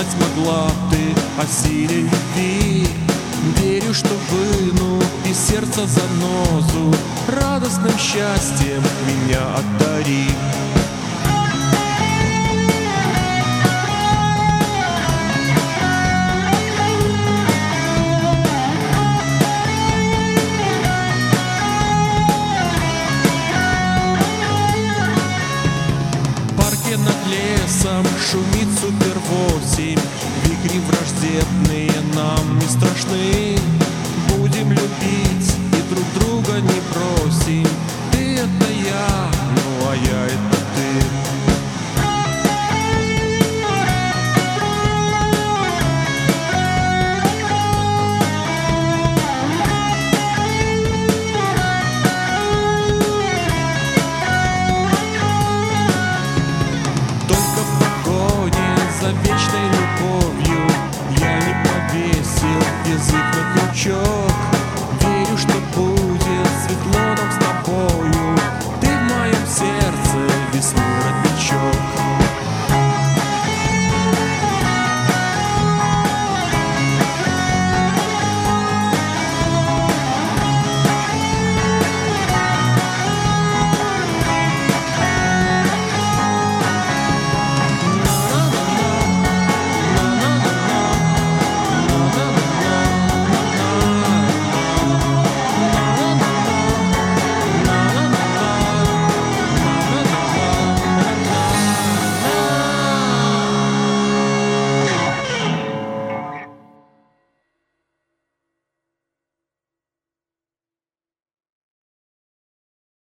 знать могла ты о силе любви. Верю, что выну из сердца занозу, радостным счастьем меня одари. Над лесом шумит Супер-8, вихри враждебные нам не страшны. Будем любить и друг друга не бросить.